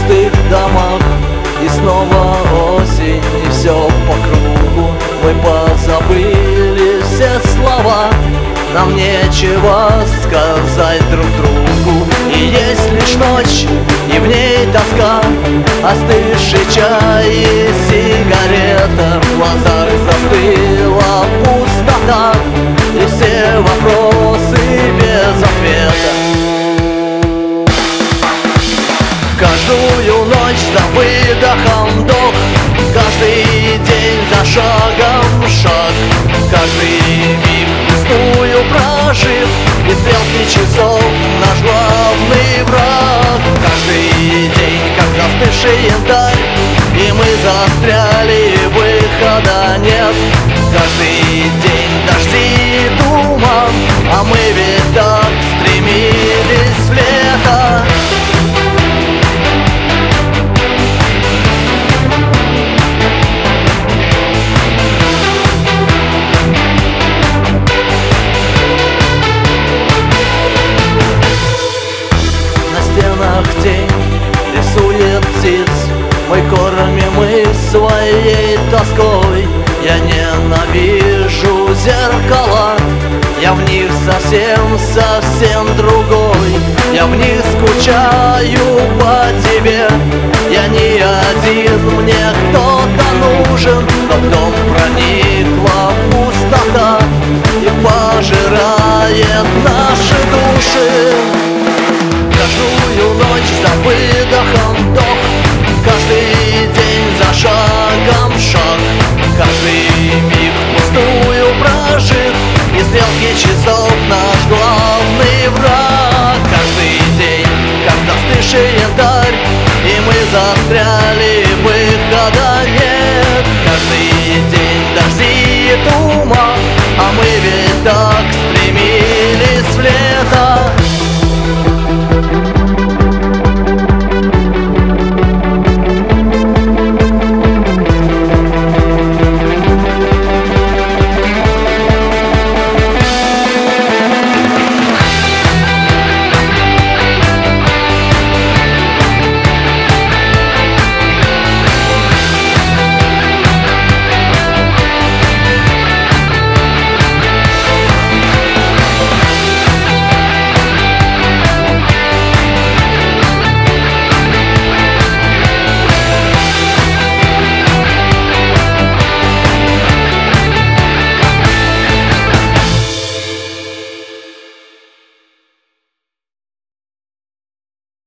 пустых домах. И снова осень, и все по кругу. Мы позабыли все слова, нам нечего сказать друг другу. И есть лишь ночь, и в ней тоска, остывший чай и сигарета. В глазах застыла пустота, и все вопросы без ответа. Каждую ночь за выдохом вдох, каждый день за шагом шаг, каждый миг пустую прожив, и стрелки часов наш главный враг. Каждый день как застывший янтарь, и мы застряли, выхода нет. Каждый день дожди и туман, а мы ведь так стремились в лето. Тень рисует птиц, мы кормим их своей тоской. Я ненавижу зеркала, я в них совсем другой. Я в них скучаю по тебе, я не один, мне кто-то нужен. Но в дом проникла пустота и пожирает наши души. Каждую ночь за выдохом вдох, каждый день за шагом шаг, каждый миг пустую прожит, и стрелки часов наш главный враг. Каждый день как застывший янтарь, и мы застряли, выхода нет. Каждый день дожди и туман, а мы ведь так